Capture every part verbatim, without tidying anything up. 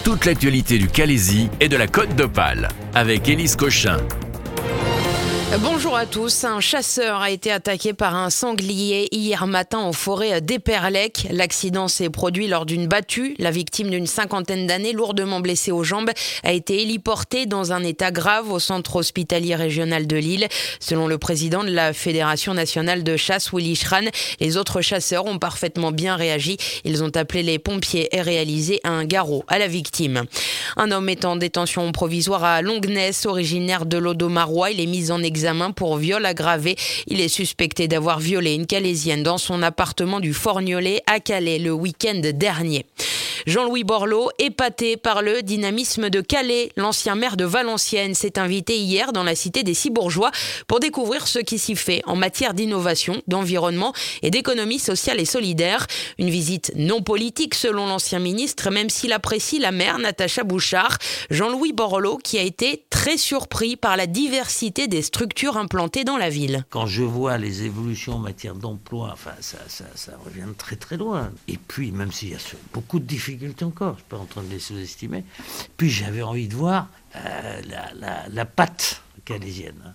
toute l'actualité du Calaisis et de la Côte d'Opale avec Élise Cochin. Bonjour à tous. Un chasseur a été attaqué par un sanglier hier matin en forêt d'Éperlec. L'accident s'est produit lors d'une battue. La victime d'une cinquantaine d'années, lourdement blessée aux jambes, a été héliportée dans un état grave au centre hospitalier régional de Lille. Selon le président de la Fédération nationale de chasse, Willy Schran, les autres chasseurs ont parfaitement bien réagi. Ils ont appelé les pompiers et réalisé un garrot à la victime. Un homme est en détention provisoire à Longnes, originaire de l'Audomarois. Il est mis en examen pour viol aggravé. Il est suspecté d'avoir violé une Calaisienne dans son appartement du Forgnolet à Calais le week-end dernier. Jean-Louis Borloo, épaté par le dynamisme de Calais, l'ancien maire de Valenciennes, s'est invité hier dans la cité des Six-Bourgeois pour découvrir ce qui s'y fait en matière d'innovation, d'environnement et d'économie sociale et solidaire. Une visite non politique selon l'ancien ministre, même s'il apprécie la maire Natacha Bouchard. Jean-Louis Borloo qui a été très surpris par la diversité des structures implantées dans la ville. Quand je vois les évolutions en matière d'emploi, enfin, ça, ça, ça revient de très très loin. Et puis, même s'il y a beaucoup de difficultés encore, je ne suis pas en train de les sous-estimer, puis j'avais envie de voir euh, la, la, la patte calaisienne.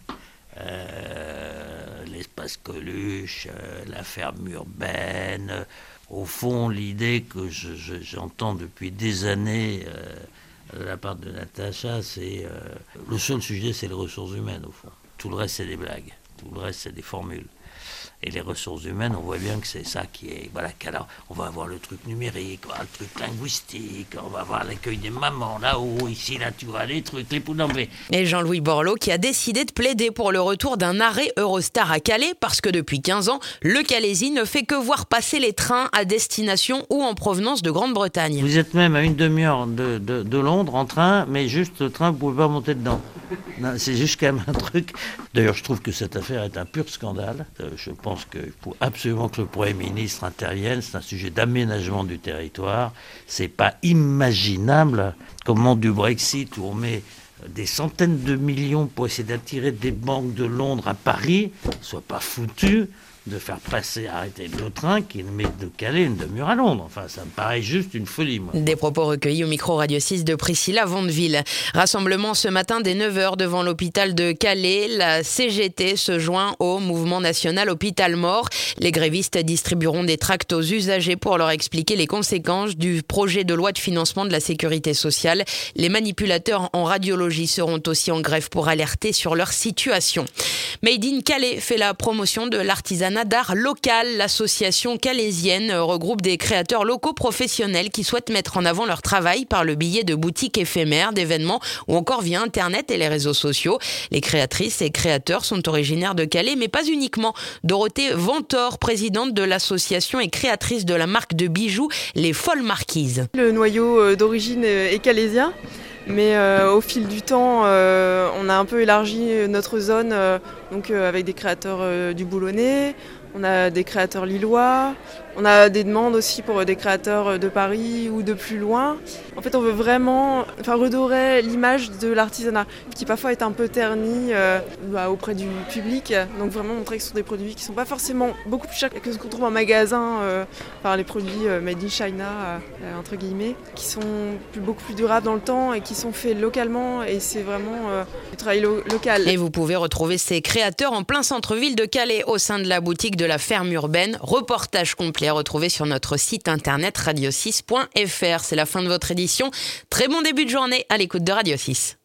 Euh, l'espace Coluche, euh, la ferme urbaine, euh, au fond, l'idée que je, je, j'entends depuis des années euh, de la part de Natacha, c'est euh, le seul sujet, c'est les ressources humaines, au fond. Tout le reste, c'est des blagues. Tout le reste, c'est des formules. Et les ressources humaines, on voit bien que c'est ça qui est... Voilà, qu'alors, on va avoir le truc numérique, on va avoir le truc linguistique, on va avoir l'accueil des mamans, là-haut, ici, là, tu vois, les trucs, les poudambés. Et Jean-Louis Borloo qui a décidé de plaider pour le retour d'un arrêt Eurostar à Calais, parce que depuis quinze ans, le Calaisis ne fait que voir passer les trains à destination ou en provenance de Grande-Bretagne. Vous êtes même à une demi-heure de, de, de Londres en train, mais juste le train, vous ne pouvez pas monter dedans. Non, c'est juste quand même un truc... D'ailleurs, je trouve que cette affaire est un pur scandale. Euh, je pense qu'il faut absolument que le Premier ministre intervienne. C'est un sujet d'aménagement du territoire. C'est pas imaginable, comme au moment du Brexit, où on met des centaines de millions pour essayer d'attirer des banques de Londres à Paris, soit pas foutu de faire passer, arrêter le train qui met de Calais une demi-heure à Londres. Enfin, ça me paraît juste une folie, moi. Des propos recueillis au micro Radio six de Priscilla Vandeville. Rassemblement ce matin dès neuf heures devant l'hôpital de Calais. La C G T se joint au mouvement national Hôpital Mort. Les grévistes distribueront des tracts aux usagers pour leur expliquer les conséquences du projet de loi de financement de la sécurité sociale. Les manipulateurs en radiologie seront aussi en grève pour alerter sur leur situation. Made in Calais fait la promotion de l'artisanat d'art local. L'association calaisienne regroupe des créateurs locaux professionnels qui souhaitent mettre en avant leur travail par le biais de boutiques éphémères, d'événements ou encore via Internet et les réseaux sociaux. Les créatrices et créateurs sont originaires de Calais, mais pas uniquement. Dorothée Ventor, présidente de l'association et créatrice de la marque de bijoux Les Folles Marquises. Le noyau d'origine est calaisien. Mais euh, au fil du temps, euh, on a un peu élargi notre zone euh, donc, euh, avec des créateurs euh, du Boulonnais, on a des créateurs lillois, on a des demandes aussi pour des créateurs de Paris ou de plus loin. En fait, on veut vraiment enfin, redorer l'image de l'artisanat qui parfois est un peu terni euh, bah, auprès du public. Donc vraiment montrer que ce sont des produits qui ne sont pas forcément beaucoup plus chers que ce qu'on trouve en magasin, euh, enfin, les produits euh, made in China, euh, entre guillemets, qui sont plus, beaucoup plus durables dans le temps et qui sont faits localement et c'est vraiment euh, du travail lo- local. Et vous pouvez retrouver ces créateurs en plein centre-ville de Calais au sein de la boutique de la ferme urbaine. Reportage complet à retrouver sur notre site internet radio six point f r. C'est la fin de votre édition. Très bon début de journée à l'écoute de Radio six.